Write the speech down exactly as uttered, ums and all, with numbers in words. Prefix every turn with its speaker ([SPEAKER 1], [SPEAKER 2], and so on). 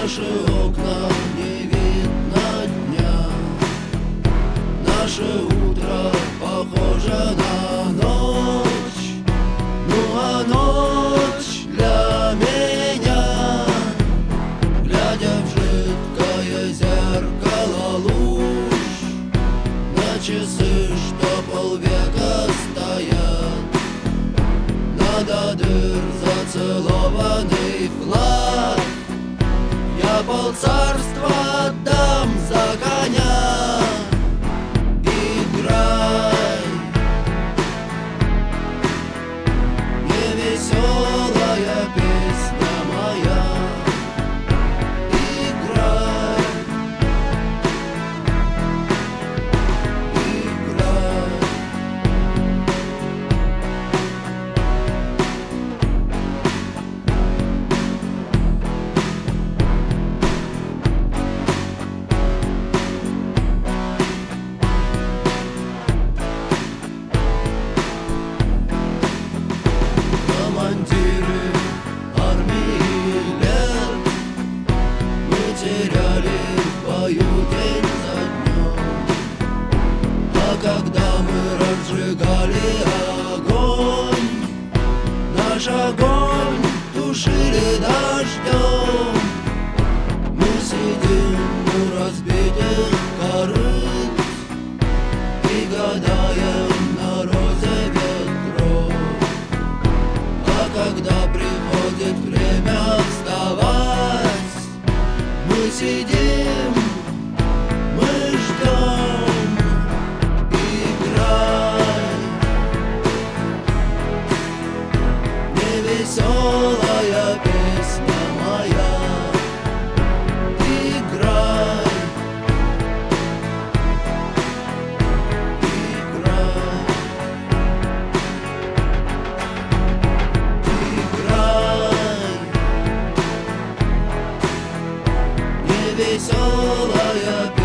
[SPEAKER 1] наши окна не видно дня, наше утро похоже на ночь. Ну а ночь для меня, глядя в жидкое зеркало луж, на часы, что полвека стоят, надо дыр зацелованный флаг. Я полцарства отдам за коня. Играй, невеселая песня моя. Играй, играй. Командиры армии лет мы теряли в бою день за днем. А когда мы разжигали огонь, наш огонь тушили дождем. Мы сидим у разбитых корыт и гадаем на розе ветров. Когда приходит время вставать, мы сидим, мы ждем. Играй, невеселая песня моя. Играй, играй. Веселая песня.